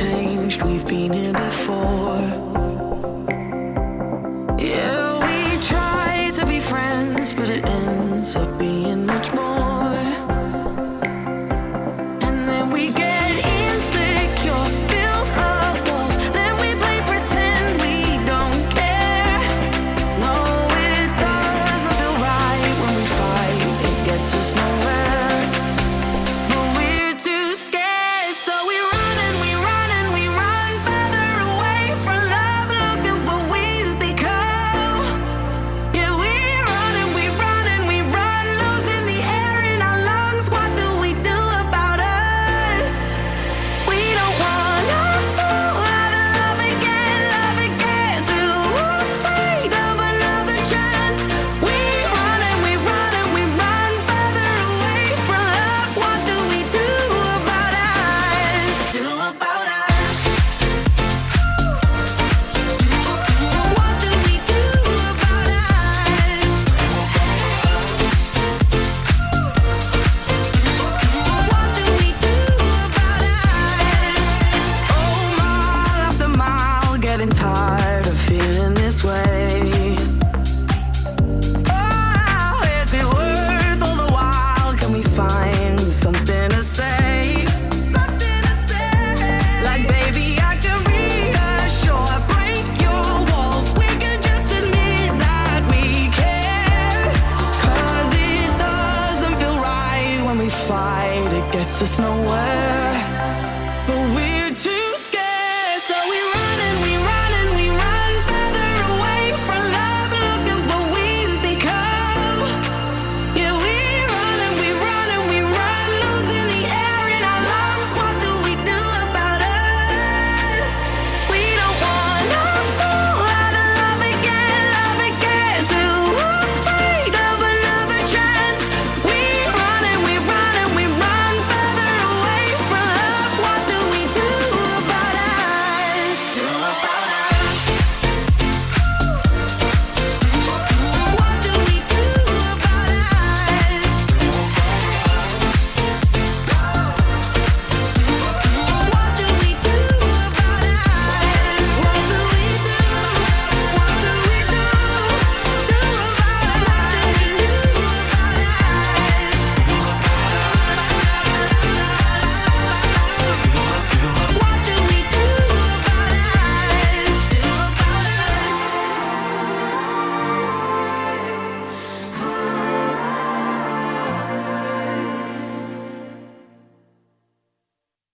changed, we've been here before. Yeah, we try to be friends, but it ends up being much more. And then we get insecure, build up walls, then we play pretend we don't care. No, it doesn't feel right when we fight, it gets us nowhere. Tired of feeling this way. Oh, is it worth all the while? Can we find something to say? Something to say. Like, baby, I can reassure, break your walls. We can just admit that we care. 'Cause it doesn't feel right when we fight, it gets us nowhere.